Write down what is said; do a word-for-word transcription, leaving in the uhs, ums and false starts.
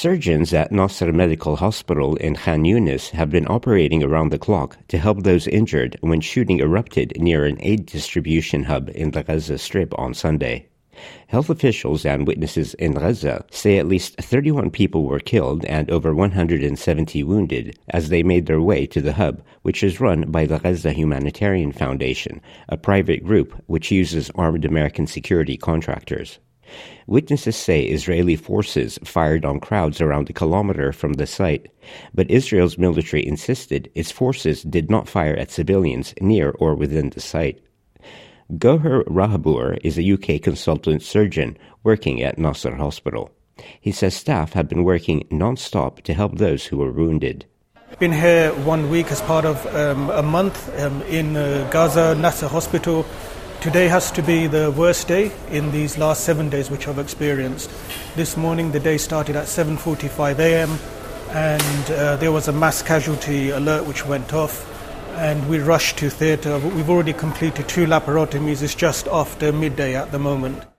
Surgeons at Nasser Medical Hospital in Khan Yunis have been operating around the clock to help those injured when shooting erupted near an aid distribution hub in the Gaza Strip on Sunday. Health officials and witnesses in Gaza say at least thirty-one people were killed and over one hundred seventy wounded as they made their way to the hub, which is run by the Gaza Humanitarian Foundation, a private group which uses armed American security contractors. Witnesses say Israeli forces fired on crowds around a kilometer from the site, but Israel's military insisted its forces did not fire at civilians near or within the site. Goher Rahabour is a U K consultant surgeon working at Nasser Hospital. He says staff have been working non-stop to help those who were wounded. Been here one week as part of um, a month um, in uh, Gaza Nasser Hospital. Today has to be the worst day in these last seven days which I've experienced. This morning the day started at seven forty-five a.m. and uh, there was a mass casualty alert which went off. And we rushed to theatre. We've already completed two laparotomies. It's just after midday at the moment.